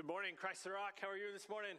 morning, Christ the Rock. How are you this morning?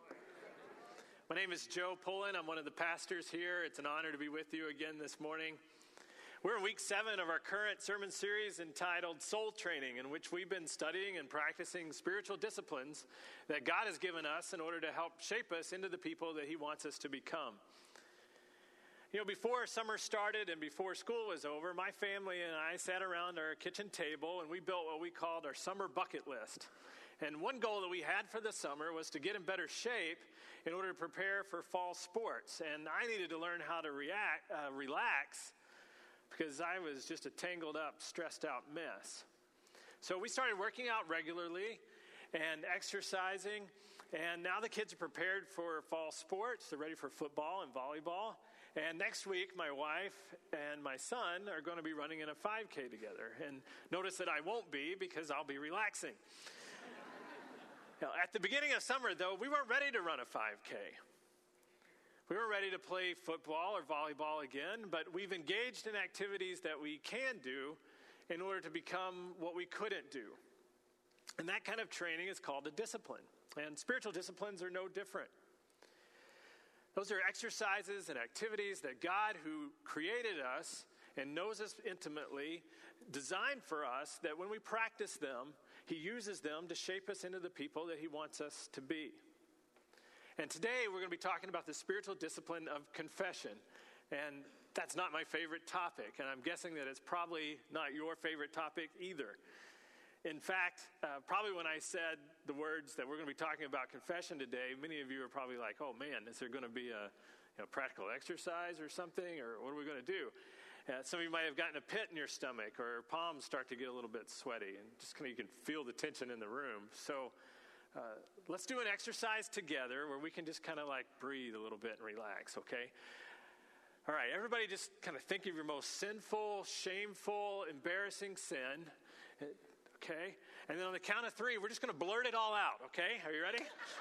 My name is Joe Pullen. I'm one of the pastors here. It's an honor to be with you again this morning. We're in week 7 of our current sermon series entitled Soul Training, in which we've been studying and practicing spiritual disciplines that God has given us in order to help shape us into the people that He wants us to become. You know, before summer started and before school was over, my family and I sat around our kitchen table and we built what we called our summer bucket list. And one goal that we had for the summer was to get in better shape in order to prepare for fall sports. And I needed to learn how to relax because I was just a tangled up, stressed out mess. So we started working out regularly and exercising. And now the kids are prepared for fall sports. They're ready for football and volleyball. And next week, my wife and my son are going to be running in a 5K together. And notice that I won't be because I'll be relaxing. Now, at the beginning of summer, though, we weren't ready to run a 5K. We weren't ready to play football or volleyball again, but we've engaged in activities that we can do in order to become what we couldn't do. And that kind of training is called a discipline. And spiritual disciplines are no different. Those are exercises and activities that God, who created us and knows us intimately, designed for us, that when we practice them, He uses them to shape us into the people that He wants us to be. And today we're going to be talking about the spiritual discipline of confession. And that's not my favorite topic, and I'm guessing that it's probably not your favorite topic either. In fact, probably when I said the words that we're going to be talking about confession today, many of you are probably like, oh man, is there going to be a practical exercise or something, or what are we going to do? Some of you might have gotten a pit in your stomach, or palms start to get a little bit sweaty, and just kind of you can feel the tension in the room. So let's do an exercise together where we can just kind of like breathe a little bit and relax, okay? All right, everybody just kind of think of your most sinful, shameful, embarrassing sin. Okay? And then on the count of 3, we're just going to blurt it all out, okay? Are you ready?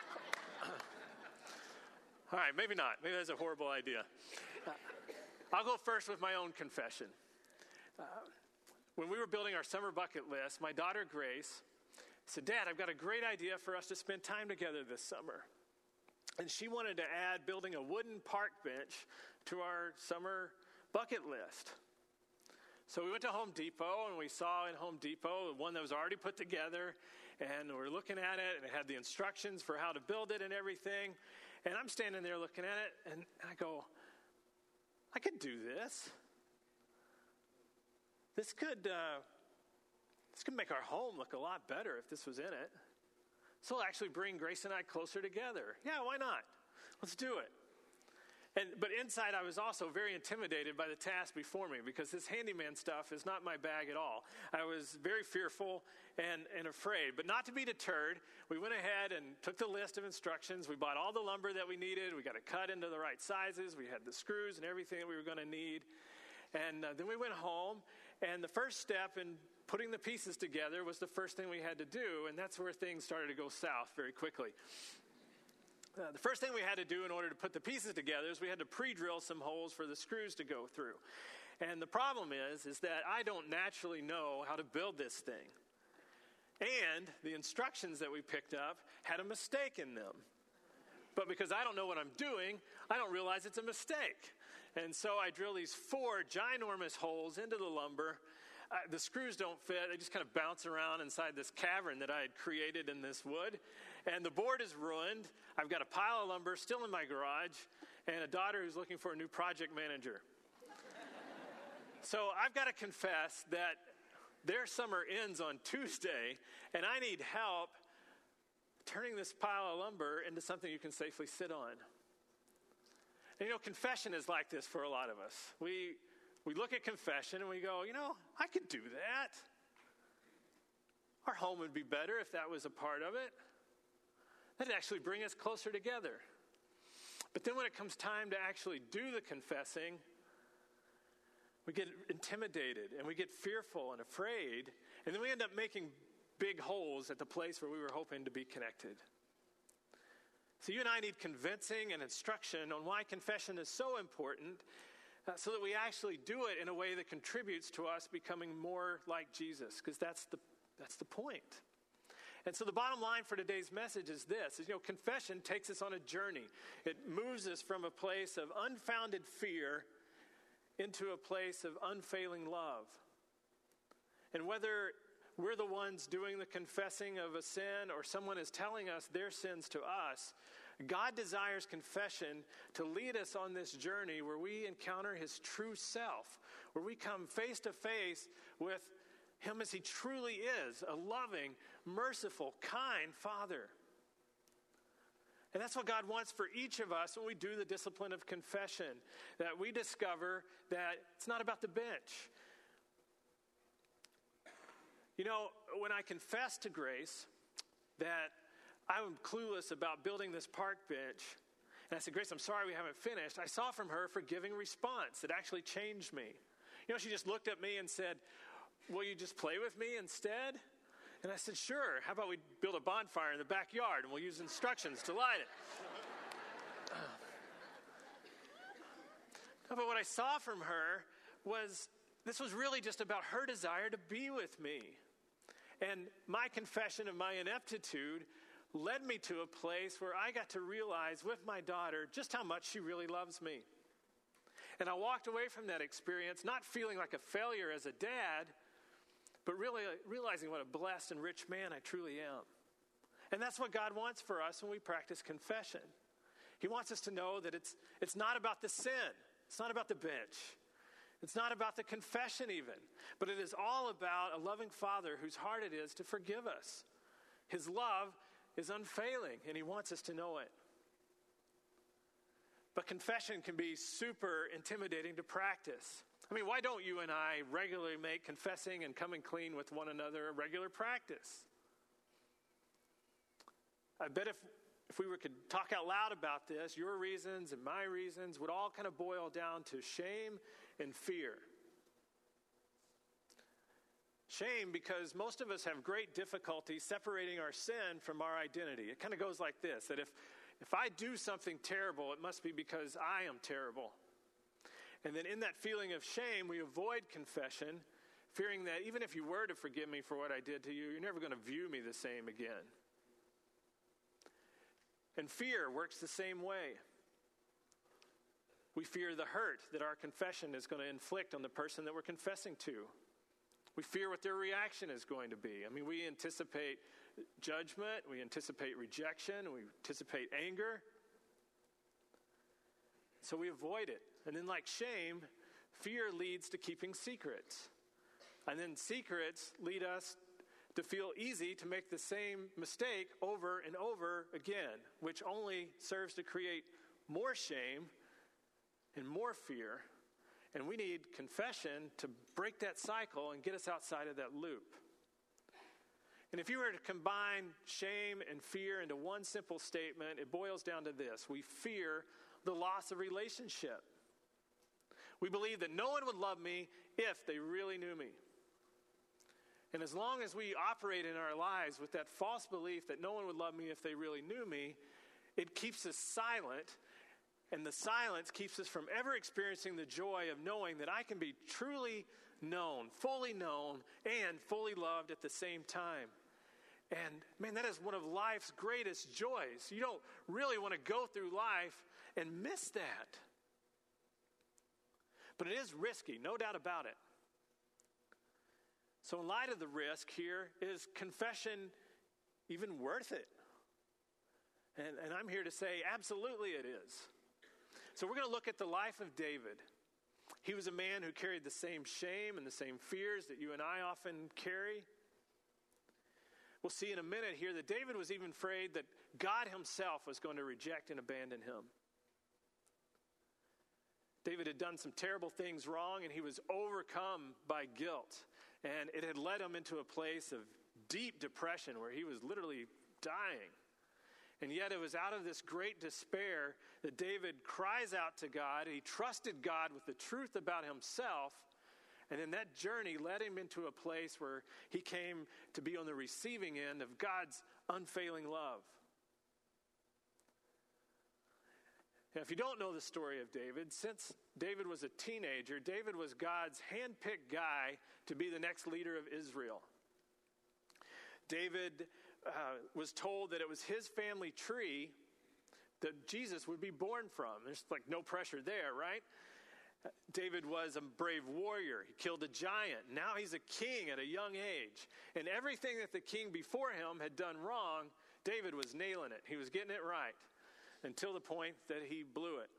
All right, maybe not. Maybe that's a horrible idea. I'll go first with my own confession. When we were building our summer bucket list, my daughter Grace said, Dad, I've got a great idea for us to spend time together this summer. And she wanted to add building a wooden park bench to our summer bucket list. So we went to Home Depot, and we saw in Home Depot one that was already put together, and we're looking at it, and it had the instructions for how to build it and everything. And I'm standing there looking at it, and I go, I could do this. This could make our home look a lot better if this was in it. This will actually bring Grace and I closer together. Yeah, why not? Let's do it. But inside, I was also very intimidated by the task before me because this handyman stuff is not my bag at all. I was very fearful and afraid. But not to be deterred, we went ahead and took the list of instructions. We bought all the lumber that we needed. We got it cut into the right sizes. We had the screws and everything that we were going to need. And then we went home, and the first step in putting the pieces together was the first thing we had to do, and that's where things started to go south very quickly. The first thing we had to do in order to put the pieces together is we had to pre-drill some holes for the screws to go through. And the problem is that I don't naturally know how to build this thing. And the instructions that we picked up had a mistake in them. But because I don't know what I'm doing, I don't realize it's a mistake. And so I drill these 4 ginormous holes into the lumber. The screws don't fit. They just kind of bounce around inside this cavern that I had created in this wood. And the board is ruined. I've got a pile of lumber still in my garage and a daughter who's looking for a new project manager. So I've got to confess that their summer ends on Tuesday, and I need help turning this pile of lumber into something you can safely sit on. And confession is like this for a lot of us. We look at confession and we go, I could do that. Our home would be better if that was a part of it. That'd actually bring us closer together. But then when it comes time to actually do the confessing, we get intimidated and we get fearful and afraid, and then we end up making big holes at the place where we were hoping to be connected. So you and I need convincing and instruction on why confession is so important so that we actually do it in a way that contributes to us becoming more like Jesus, because that's the point. And so the bottom line for today's message is this, confession takes us on a journey. It moves us from a place of unfounded fear into a place of unfailing love. And whether we're the ones doing the confessing of a sin or someone is telling us their sins to us, God desires confession to lead us on this journey where we encounter his true self, where we come face to face with him as he truly is, a loving, merciful, kind Father. And that's what God wants for each of us when we do the discipline of confession, that we discover that it's not about the bench. When I confessed to Grace that I'm clueless about building this park bench, and I said, Grace, I'm sorry we haven't finished, I saw from her a forgiving response that actually changed me. She just looked at me and said, will you just play with me instead? And I said, sure. How about we build a bonfire in the backyard and we'll use instructions to light it? No, but what I saw from her was this was really just about her desire to be with me. And my confession of my ineptitude led me to a place where I got to realize with my daughter just how much she really loves me. And I walked away from that experience not feeling like a failure as a dad, but really realizing what a blessed and rich man I truly am. And that's what God wants for us when we practice confession. He wants us to know that it's not about the sin. It's not about the bench. It's not about the confession even. But it is all about a loving Father whose heart it is to forgive us. His love is unfailing, and he wants us to know it. But confession can be super intimidating to practice. Why don't you and I regularly make confessing and coming clean with one another a regular practice? I bet if we could talk out loud about this, your reasons and my reasons would all kind of boil down to shame and fear. Shame because most of us have great difficulty separating our sin from our identity. It kind of goes like this, that if I do something terrible, it must be because I am terrible. And then in that feeling of shame, we avoid confession, fearing that even if you were to forgive me for what I did to you, you're never going to view me the same again. And fear works the same way. We fear the hurt that our confession is going to inflict on the person that we're confessing to. We fear what their reaction is going to be. We anticipate judgment, we anticipate rejection, we anticipate anger. So we avoid it. And then like shame, fear leads to keeping secrets. And then secrets lead us to feel easy to make the same mistake over and over again, which only serves to create more shame and more fear. And we need confession to break that cycle and get us outside of that loop. And if you were to combine shame and fear into one simple statement, it boils down to this. We fear the loss of relationship. We believe that no one would love me if they really knew me. And as long as we operate in our lives with that false belief that no one would love me if they really knew me, it keeps us silent. And the silence keeps us from ever experiencing the joy of knowing that I can be truly known, and fully loved at the same time. And man, that is one of life's greatest joys. You don't really want to go through life and miss that. But it is risky, no doubt about it. So in light of the risk here, is confession even worth it? And I'm here to say, absolutely it is. So we're going to look at the life of David. He was a man who carried the same shame and the same fears that you and I often carry. We'll see in a minute here that David was even afraid that God himself was going to reject and abandon him. David had done some terrible things wrong, and he was overcome by guilt. And it had led him into a place of deep depression where he was literally dying. And yet it was out of this great despair that David cries out to God. He trusted God with the truth about himself. And then that journey led him into a place where he came to be on the receiving end of God's unfailing love. Now, if you don't know the story of David, since David was a teenager, David was God's handpicked guy to be the next leader of Israel. David was told that it was his family tree that Jesus would be born from. There's like no pressure there, right? David was a brave warrior. He killed a giant. Now he's a king at a young age. And everything that the king before him had done wrong, David was nailing it. He was getting it right until the point that he blew it.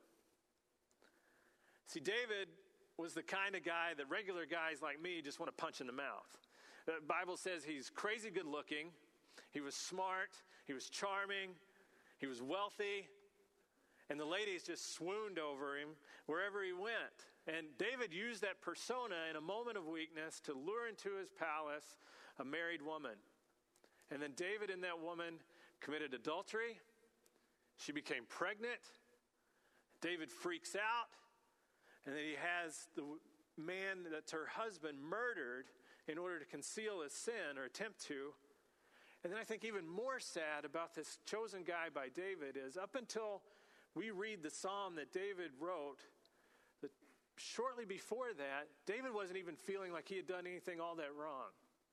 See, David was the kind of guy that regular guys like me just want to punch in the mouth. The Bible says he's crazy good looking. He was smart. He was charming. He was wealthy. And the ladies just swooned over him wherever he went. And David used that persona in a moment of weakness to lure into his palace a married woman. And then David and that woman committed adultery. She became pregnant. David freaks out. And then he has the man that's her husband murdered in order to conceal his sin or attempt to. And then I think even more sad about this chosen guy by David is up until we read the psalm that David wrote, that shortly before that, David wasn't even feeling like he had done anything all that wrong.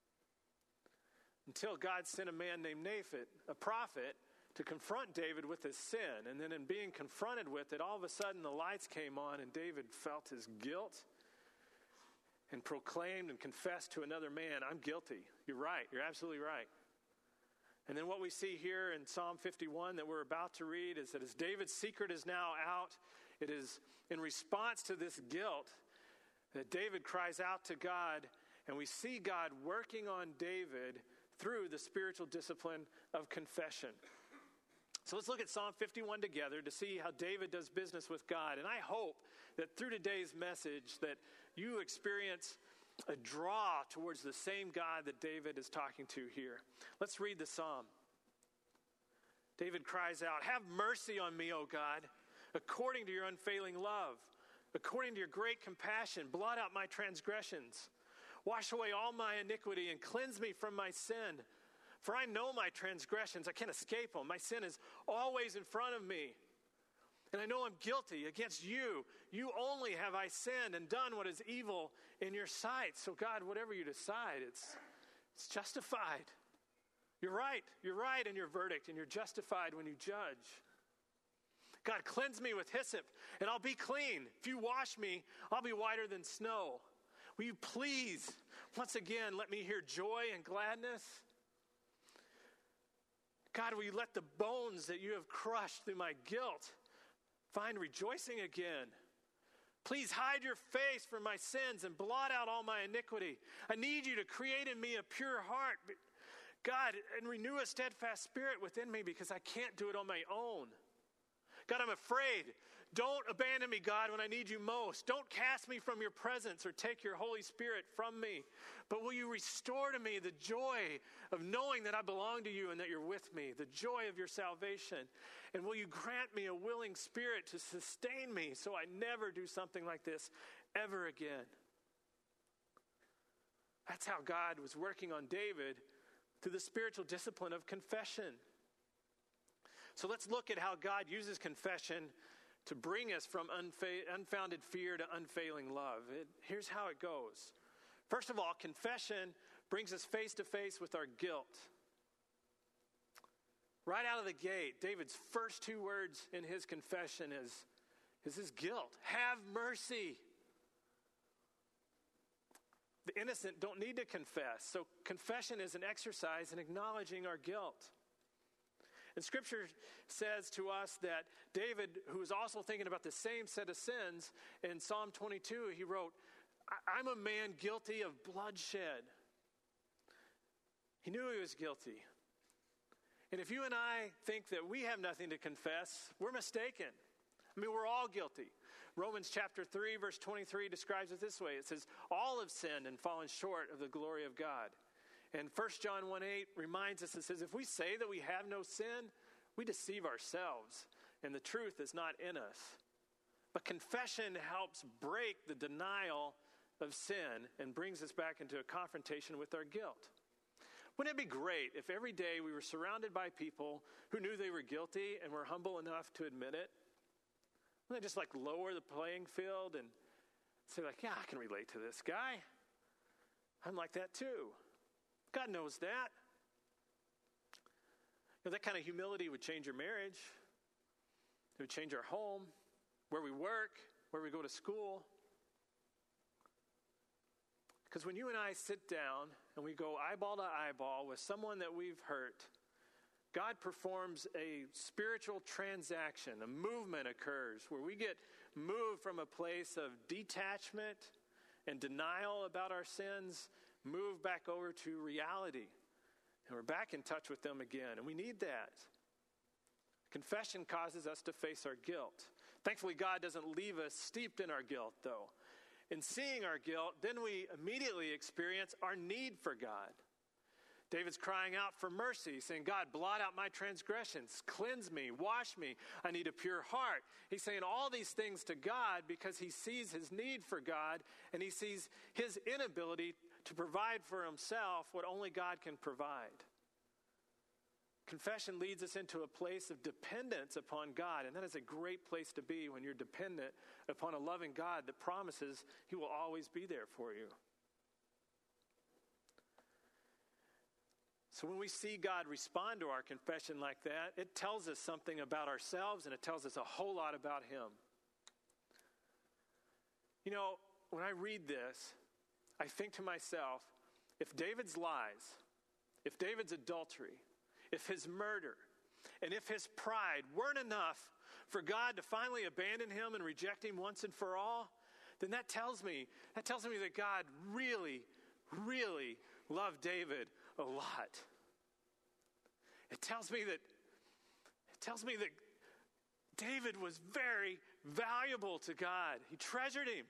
Until God sent a man named Nathan, a prophet, to confront David with his sin. And then in being confronted with it, all of a sudden the lights came on and David felt his guilt and proclaimed and confessed to another man, I'm guilty. You're right. You're absolutely right. And then what we see here in Psalm 51 that we're about to read is that as David's secret is now out, it is in response to this guilt that David cries out to God, and we see God working on David through the spiritual discipline of confession. So let's look at Psalm 51 together to see how David does business with God. And I hope that through today's message that you experience a draw towards the same God that David is talking to here. Let's read the psalm. David cries out, have mercy on me, O God, according to your unfailing love, according to your great compassion, blot out my transgressions. Wash away all my iniquity and cleanse me from my sin. For I know my transgressions, I can't escape them. My sin is always in front of me. And I know I'm guilty against you. You only have I sinned and done what is evil in your sight. So God, whatever you decide, it's justified. You're right in your verdict, and you're justified when you judge. God, cleanse me with hyssop, and I'll be clean. If you wash me, I'll be whiter than snow. Will you please, once again, let me hear joy and gladness? God, will you let the bones that you have crushed through my guilt find rejoicing again? Please hide your face from my sins and blot out all my iniquity. I need you to create in me a pure heart, God, and renew a steadfast spirit within me because I can't do it on my own. God, I'm afraid. Don't abandon me, God, when I need you most. Don't cast me from your presence or take your Holy Spirit from me. But will you restore to me the joy of knowing that I belong to you and that you're with me, the joy of your salvation? And will you grant me a willing spirit to sustain me so I never do something like this ever again? That's how God was working on David through the spiritual discipline of confession. So let's look at how God uses confession to bring us from unfounded fear to unfailing love. Here's how it goes. First of all, confession brings us face to face with our guilt. Right out of the gate, David's first two words in his confession is his guilt. Have mercy. The innocent don't need to confess. So confession is an exercise in acknowledging our guilt. And Scripture says to us that David, who was also thinking about the same set of sins, in Psalm 22, he wrote, I'm a man guilty of bloodshed. He knew he was guilty. And if you and I think that we have nothing to confess, we're mistaken. I mean, we're all guilty. Romans chapter 3, verse 23 describes it this way. It says, all have sinned and fallen short of the glory of God. And 1 John 1:8 reminds us, it says, if we say that we have no sin, we deceive ourselves, and the truth is not in us. But confession helps break the denial of sin and brings us back into a confrontation with our guilt. Wouldn't it be great if every day we were surrounded by people who knew they were guilty and were humble enough to admit it? Wouldn't they just lower the playing field and say yeah, I can relate to this guy. I'm like that too. God knows that. That kind of humility would change your marriage. It would change our home, where we work, where we go to school. Because when you and I sit down and we go eyeball to eyeball with someone that we've hurt, God performs a spiritual transaction. A movement occurs where we get moved from a place of detachment and denial about our sins, moved back over to reality. And we're back in touch with them again. And we need that. Confession causes us to face our guilt. Thankfully, God doesn't leave us steeped in our guilt, though. In seeing our guilt, then we immediately experience our need for God. David's crying out for mercy, saying, God, blot out my transgressions, cleanse me, wash me. I need a pure heart. He's saying all these things to God because he sees his need for God and he sees his inability to provide for himself what only God can provide. Confession leads us into a place of dependence upon God, and that is a great place to be when you're dependent upon a loving God that promises he will always be there for you. So when we see God respond to our confession like that, it tells us something about ourselves and it tells us a whole lot about him. You know, when I read this, I think to myself, if David's lies, if David's adultery, if his murder, and if his pride weren't enough for God to finally abandon him and reject him once and for all, then that tells me that God really, really loved David a lot. It tells me that David was very valuable to God. He treasured him.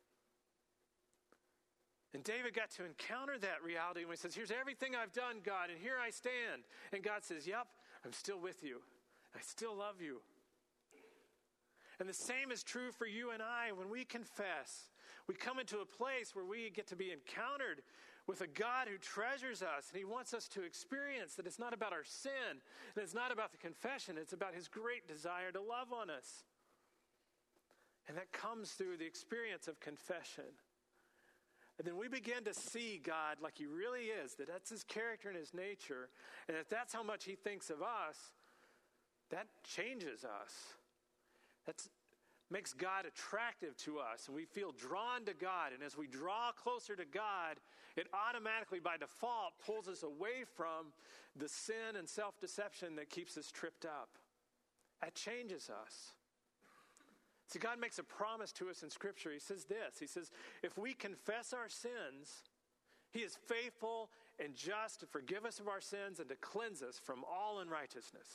And David got to encounter that reality when he says, here's everything I've done, God, and here I stand. And God says, yep, I'm still with you. I still love you. And the same is true for you and I. When we confess, we come into a place where we get to be encountered with a God who treasures us. And he wants us to experience that it's not about our sin, and it's not about the confession. It's about his great desire to love on us. And that comes through the experience of confession. And then we begin to see God like he really is, that that's his character and his nature, and if that's how much he thinks of us, that changes us. That makes God attractive to us, and we feel drawn to God. And as we draw closer to God, it automatically, by default, pulls us away from the sin and self-deception that keeps us tripped up. That changes us. See, God makes a promise to us in Scripture. He says this. He says, if we confess our sins, he is faithful and just to forgive us of our sins and to cleanse us from all unrighteousness.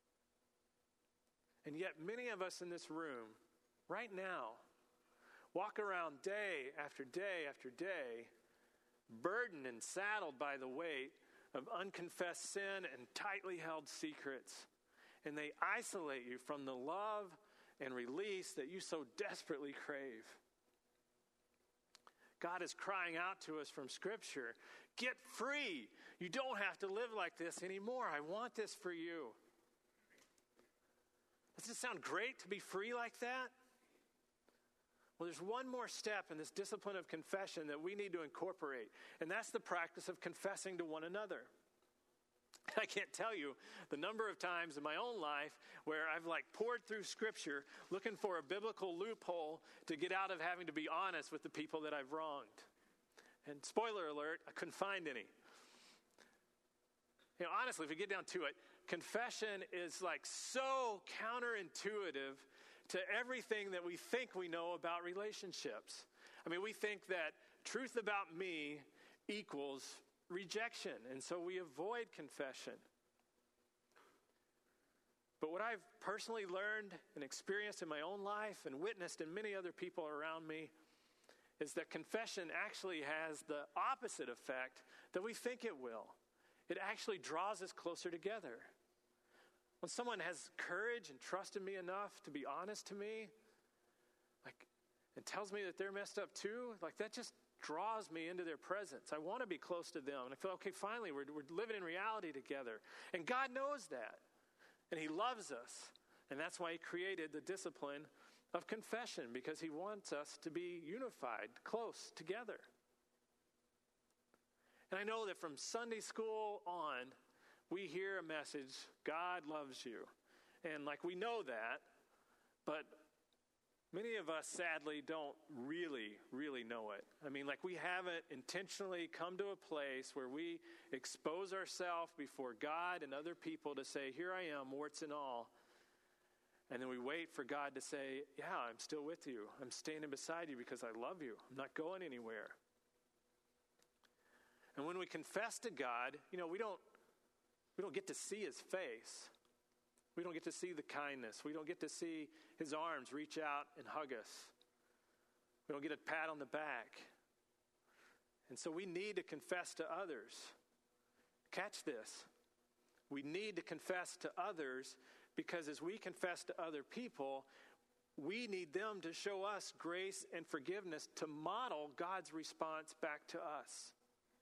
And yet many of us in this room, right now, walk around day after day after day, burdened and saddled by the weight of unconfessed sin and tightly held secrets. And they isolate you from the love and release that you so desperately crave. God is crying out to us from Scripture, get free. You don't have to live like this anymore. I want this for you. Does it sound great to be free like that? Well, there's one more step in this discipline of confession that we need to incorporate, and that's the practice of confessing to one another. I can't tell you the number of times in my own life where I've poured through Scripture looking for a biblical loophole to get out of having to be honest with the people that I've wronged. And spoiler alert, I couldn't find any. You know, honestly, if we get down to it, confession is so counterintuitive to everything that we think we know about relationships. I mean, we think that truth about me equals rejection, and so we avoid confession. But what I've personally learned and experienced in my own life and witnessed in many other people around me is that confession actually has the opposite effect that we think it will. It actually draws us closer together. When someone has courage and trust in me enough to be honest to me, and tells me that they're messed up too, that just draws me into their presence. I want to be close to them. And I feel, okay, finally, we're living in reality together. And God knows that. And he loves us. And that's why he created the discipline of confession, because he wants us to be unified, close together. And I know that from Sunday school on, we hear a message, God loves you. And like we know that, but many of us sadly don't really know it. I mean, like we haven't intentionally come to a place where we expose ourselves before God and other people to say, here I am, warts and all. And then we wait for God to say, yeah, I'm still with you. I'm standing beside you because I love you. I'm not going anywhere. And when we confess to God, we don't get to see his face. We don't get to see the kindness. We don't get to see his arms reach out and hug us. We don't get a pat on the back. And so we need to confess to others. Catch this. We need to confess to others because as we confess to other people, we need them to show us grace and forgiveness to model God's response back to us.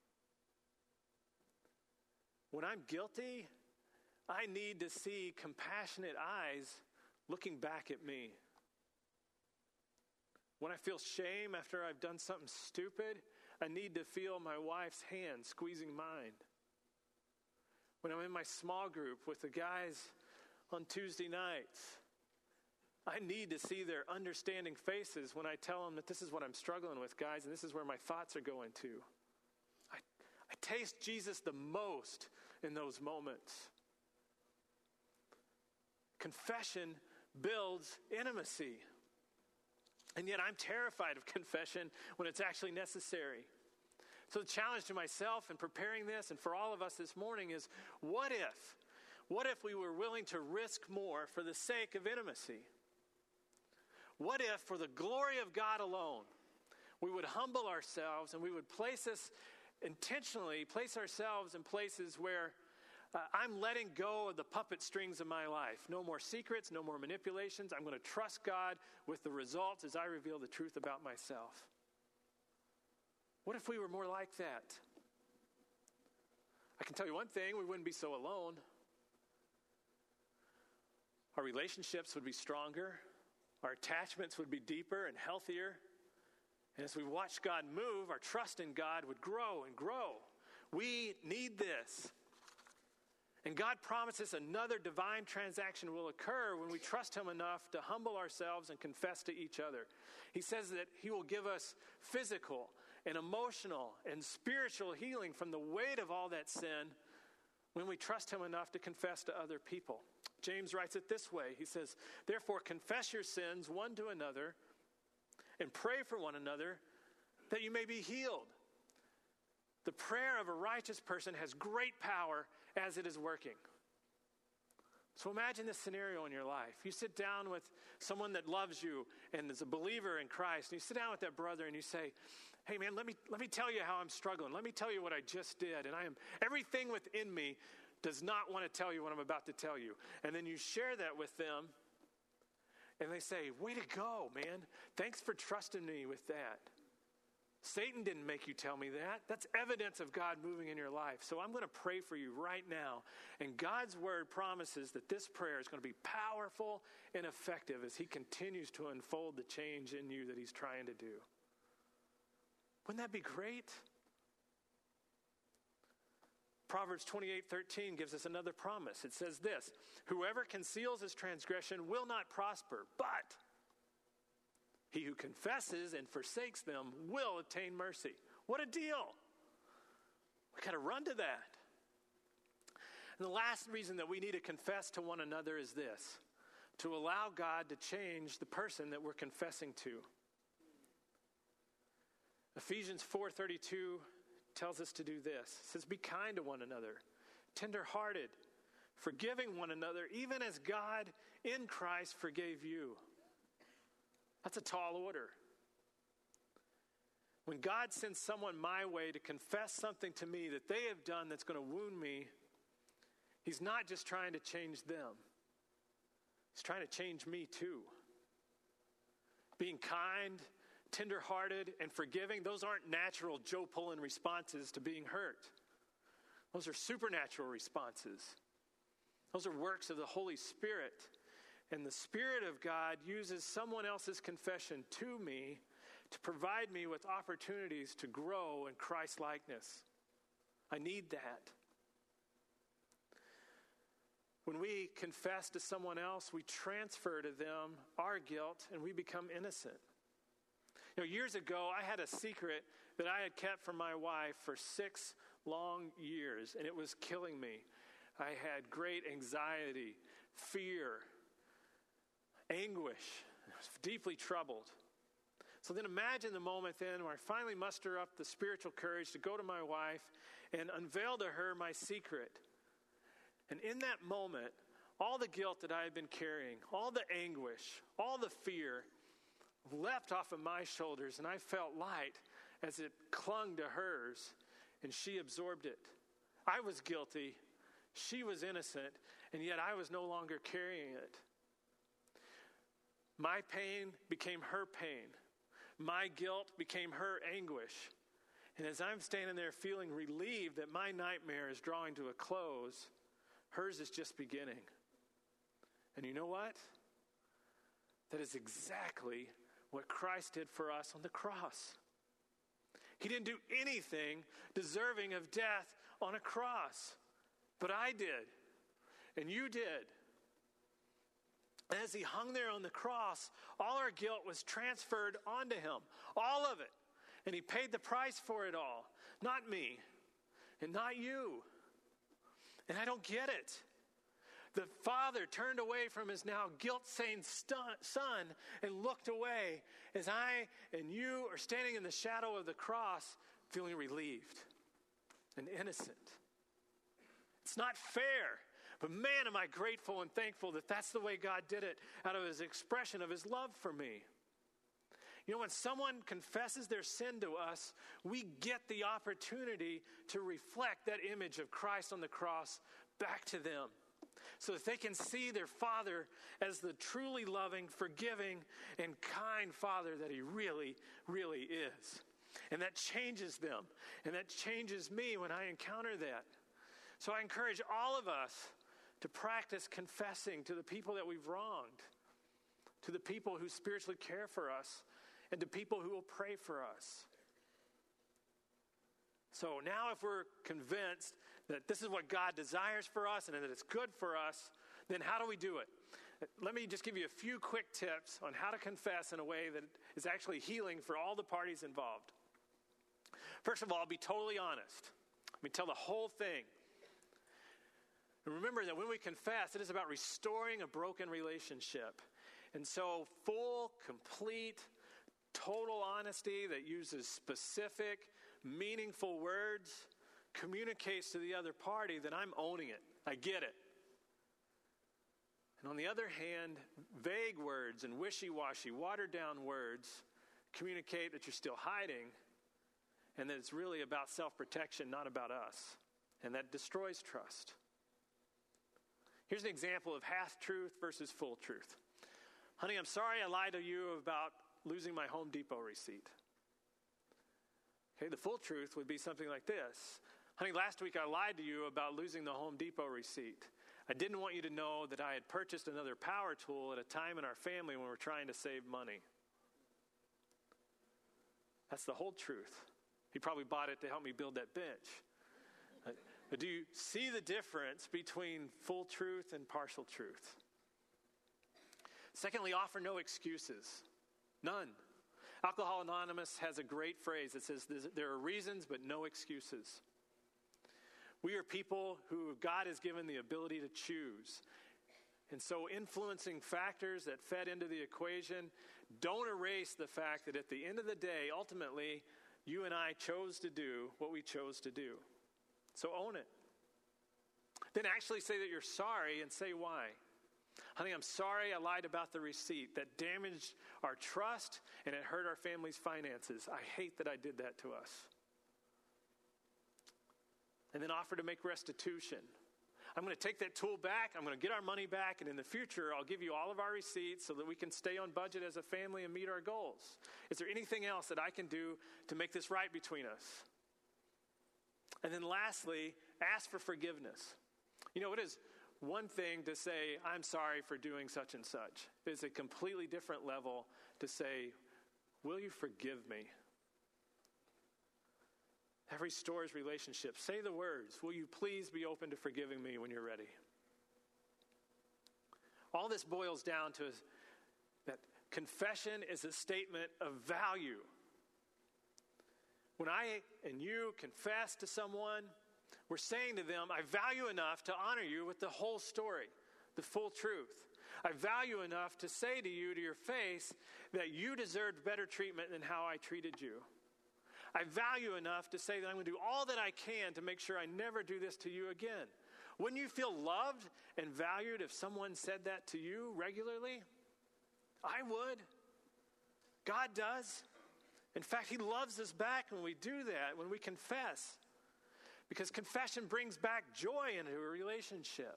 When I'm guilty, I need to see compassionate eyes looking back at me. When I feel shame after I've done something stupid, I need to feel my wife's hand squeezing mine. When I'm in my small group with the guys on Tuesday nights, I need to see their understanding faces when I tell them that this is what I'm struggling with, guys, and this is where my thoughts are going to. I taste Jesus the most in those moments. Confession builds intimacy. And yet I'm terrified of confession when it's actually necessary. So the challenge to myself in preparing this and for all of us this morning is, what if we were willing to risk more for the sake of intimacy? What if, for the glory of God alone, we would humble ourselves and we would intentionally place ourselves in places where I'm letting go of the puppet strings of my life. No more secrets, no more manipulations. I'm going to trust God with the results as I reveal the truth about myself. What if we were more like that? I can tell you one thing, we wouldn't be so alone. Our relationships would be stronger. Our attachments would be deeper and healthier. And as we watch God move, our trust in God would grow and grow. We need this. And God promises another divine transaction will occur when we trust him enough to humble ourselves and confess to each other. He says that he will give us physical and emotional and spiritual healing from the weight of all that sin when we trust him enough to confess to other people. James writes it this way. He says, therefore confess your sins one to another and pray for one another that you may be healed. The prayer of a righteous person has great power as it is working. So imagine this scenario in your life. You sit down with someone that loves you and is a believer in Christ. And you sit down with that brother and you say, hey man, let me tell you how I'm struggling. Let me tell you what I just did. And everything within me does not want to tell you what I'm about to tell you. And then you share that with them and they say, way to go, man. Thanks for trusting me with that. Satan didn't make you tell me that. That's evidence of God moving in your life. So I'm going to pray for you right now. And God's word promises that this prayer is going to be powerful and effective as he continues to unfold the change in you that he's trying to do. Wouldn't that be great? Proverbs 28:13 gives us another promise. It says this, whoever conceals his transgression will not prosper, but he who confesses and forsakes them will obtain mercy. What a deal. We got to run to that. And the last reason that we need to confess to one another is this, to allow God to change the person that we're confessing to. Ephesians 4:32 tells us to do this. It says, be kind to one another, tenderhearted, forgiving one another, even as God in Christ forgave you. That's a tall order. When God sends someone my way to confess something to me that they have done that's going to wound me, he's not just trying to change them. He's trying to change me too. Being kind, tenderhearted, and forgiving, those aren't natural Joe Pullen responses to being hurt. Those are supernatural responses. Those are works of the Holy Spirit. And the Spirit of God uses someone else's confession to me to provide me with opportunities to grow in Christ-likeness. I need that. when we confess to someone else, we transfer to them our guilt and we become innocent. Years ago, I had a secret that I had kept from my wife for 6 long years, and it was killing me. I had great anxiety, fear, anguish. I was deeply troubled. So then imagine the moment then where I finally muster up the spiritual courage to go to my wife and unveil to her my secret. And in that moment, all the guilt that I had been carrying, all the anguish, all the fear leapt off of my shoulders, and I felt light as it clung to hers, and she absorbed it. I was guilty, she was innocent, and yet I was no longer carrying it. My pain became her pain. My guilt became her anguish. And as I'm standing there feeling relieved that my nightmare is drawing to a close, hers is just beginning. And you know what? That is exactly what Christ did for us on the cross. He didn't do anything deserving of death on a cross, but I did, and you did. As he hung there on the cross, all our guilt was transferred onto him, all of it, and he paid the price for it all, not me, and not you. And I don't get it. The Father turned away from his now guilt-stained Son and looked away as I and you are standing in the shadow of the cross feeling relieved and innocent. It's not fair, but man, am I grateful and thankful that that's the way God did it out of his expression of his love for me. When someone confesses their sin to us, we get the opportunity to reflect that image of Christ on the cross back to them, so that they can see their Father as the truly loving, forgiving, and kind Father that he really, really is. And that changes them. And that changes me when I encounter that. So I encourage all of us to practice confessing to the people that we've wronged, to the people who spiritually care for us, and to people who will pray for us. So now if we're convinced that this is what God desires for us and that it's good for us, then how do we do it? Let me just give you a few quick tips on how to confess in a way that is actually healing for all the parties involved. First of all, be totally honest. Let me tell the whole thing. And remember that when we confess, it is about restoring a broken relationship. And so full, complete, total honesty that uses specific, meaningful words communicates to the other party that I'm owning it. I get it. And on the other hand, vague words and wishy-washy, watered-down words communicate that you're still hiding and that it's really about self-protection, not about us. And that destroys trust. Here's an example of half-truth versus full truth. Honey, I'm sorry I lied to you about losing my Home Depot receipt. Okay, the full truth would be something like this. Honey, last week I lied to you about losing the Home Depot receipt. I didn't want you to know that I had purchased another power tool at a time in our family when we're trying to save money. That's the whole truth. He probably bought it to help me build that bench. But do you see the difference between full truth and partial truth? Secondly, offer no excuses. None. Alcoholics Anonymous has a great phrase that says there are reasons but no excuses. We are people who God has given the ability to choose. And so influencing factors that fed into the equation don't erase the fact that at the end of the day, ultimately, you and I chose to do what we chose to do. So own it. Then actually say that you're sorry and say why. Honey, I'm sorry I lied about the receipt. That damaged our trust and it hurt our family's finances. I hate that I did that to us. And then offer to make restitution. I'm going to take that tool back. I'm going to get our money back. And in the future, I'll give you all of our receipts so that we can stay on budget as a family and meet our goals. Is there anything else that I can do to make this right between us? And then lastly, ask for forgiveness. It is one thing to say, I'm sorry for doing such and such. It's a completely different level to say, will you forgive me? That restores relationships. Say the words, will you please be open to forgiving me when you're ready? All this boils down to is that confession is a statement of value. When I and you confess to someone, we're saying to them, I value enough to honor you with the whole story, the full truth. I value enough to say to you to your face that you deserved better treatment than how I treated you. I value enough to say that I'm going to do all that I can to make sure I never do this to you again. Wouldn't you feel loved and valued if someone said that to you regularly? I would. God does. In fact, he loves us back when we do that, when we confess. Because confession brings back joy into a relationship.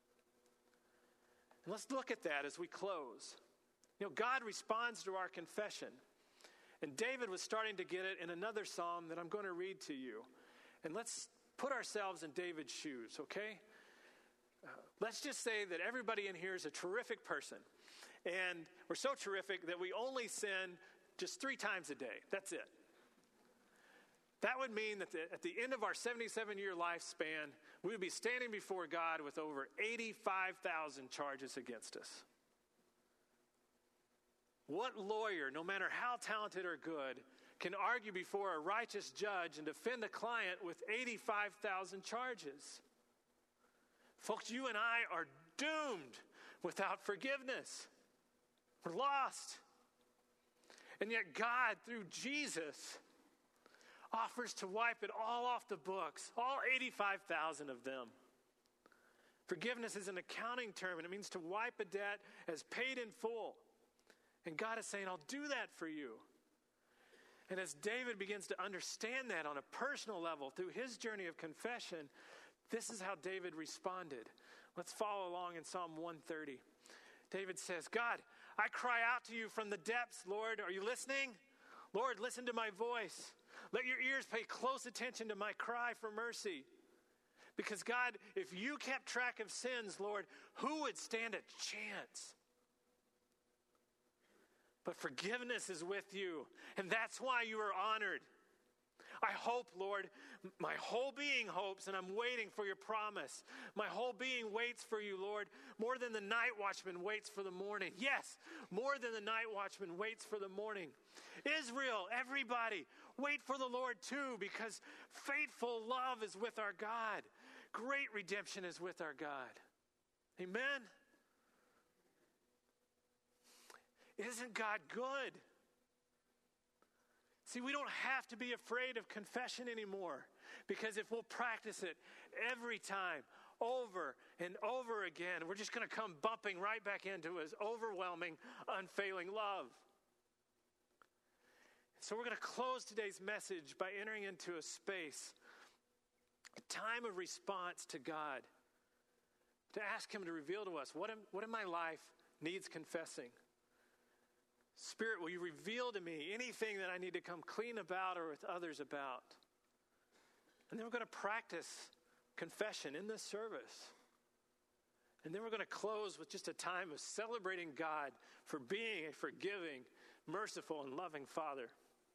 And let's look at that as we close. God responds to our confession. And David was starting to get it in another psalm that I'm going to read to you. And let's put ourselves in David's shoes, okay? Let's just say that everybody in here is a terrific person. And we're so terrific that we only sin just 3 times a day. That's it. That would mean that at the end of our 77-year lifespan, we would be standing before God with over 85,000 charges against us. What lawyer, no matter how talented or good, can argue before a righteous judge and defend a client with 85,000 charges? Folks, you and I are doomed without forgiveness. We're lost. And yet God, through Jesus, offers to wipe it all off the books, all 85,000 of them. Forgiveness is an accounting term, and it means to wipe a debt as paid in full. And God is saying, I'll do that for you. And as David begins to understand that on a personal level through his journey of confession, this is how David responded. Let's follow along in Psalm 130. David says, God, I cry out to you from the depths, Lord. Are you listening? Lord, listen to my voice. Let your ears pay close attention to my cry for mercy. Because God, if you kept track of sins, Lord, who would stand a chance? But forgiveness is with you, and that's why you are honored. I hope, Lord, my whole being hopes, and I'm waiting for your promise. My whole being waits for you, Lord, more than the night watchman waits for the morning. Yes, more than the night watchman waits for the morning. Israel, everybody, wait for the Lord too, because faithful love is with our God. Great redemption is with our God. Amen? Isn't God good? See, we don't have to be afraid of confession anymore, because if we'll practice it every time, over and over again, we're just going to come bumping right back into his overwhelming, unfailing love. So we're going to close today's message by entering into a space, a time of response to God, to ask him to reveal to us what in my life needs confessing. Spirit, will you reveal to me anything that I need to come clean about or with others about? And then we're going to practice confession in this service. And then we're going to close with just a time of celebrating God for being a forgiving, merciful, and loving Father.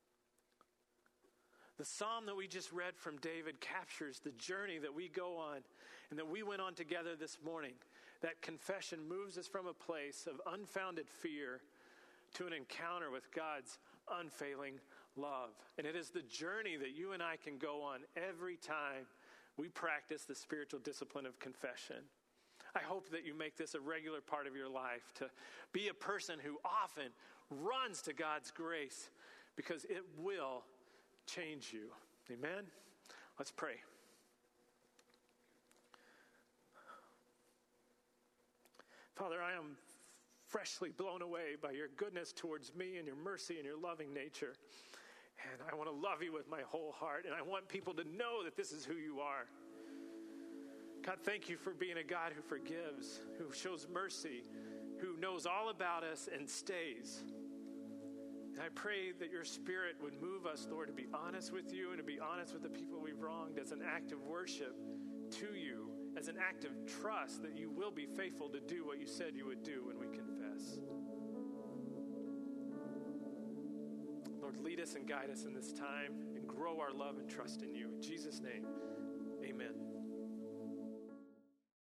The psalm that we just read from David captures the journey that we go on and that we went on together this morning. That confession moves us from a place of unfounded fear to an encounter with God's unfailing love. And it is the journey that you and I can go on every time we practice the spiritual discipline of confession. I hope that you make this a regular part of your life, to be a person who often runs to God's grace, because it will change you. Amen? Let's pray. Father, I am freshly blown away by your goodness towards me and your mercy and your loving nature. And I want to love you with my whole heart. And I want people to know that this is who you are. God, thank you for being a God who forgives, who shows mercy, who knows all about us and stays. And I pray that your Spirit would move us, Lord, to be honest with you and to be honest with the people we've wronged as an act of worship to you, as an act of trust that you will be faithful to do what you said you would do when we confess. Lord, lead us and guide us in this time and grow our love and trust in you. In Jesus' name, amen.